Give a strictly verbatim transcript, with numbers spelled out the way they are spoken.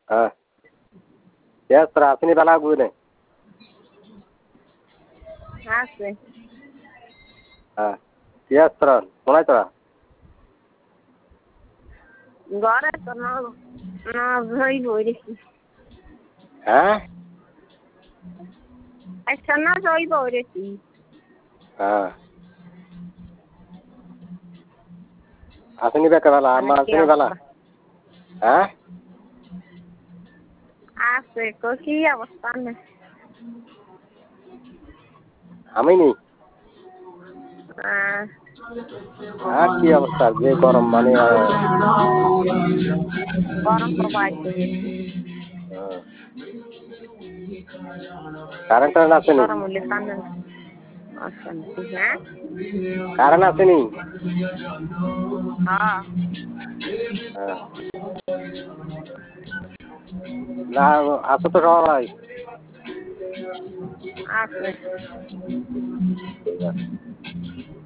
হ্যাঁ পেঁয়াজ তোরা আসেনি বেলা বুঝলে আছে হ্যাঁ পেঁয়াজ তোরা কোনায় তোরা ঘরে তো না না ভাই বইরেছি হ্যাঁ আচ্ছা না যাই বইরেছি হ্যাঁ আসেনি বেকা বেলা আমার আসেনি বেলা হ্যাঁ আছে তো কি অবস্থা না আমি নি হ্যাঁ আর কি অবস্থা যে গরম মানে গরম তো বাইরে গেছি কারেন্ট টারেন্ট আসেনি গরম হলে কান্না অশান্তি হ্যাঁ কারেন্ট আসেনি হ্যাঁ হ্যাঁ না আসো তো সবাই আছে ঠিক আছে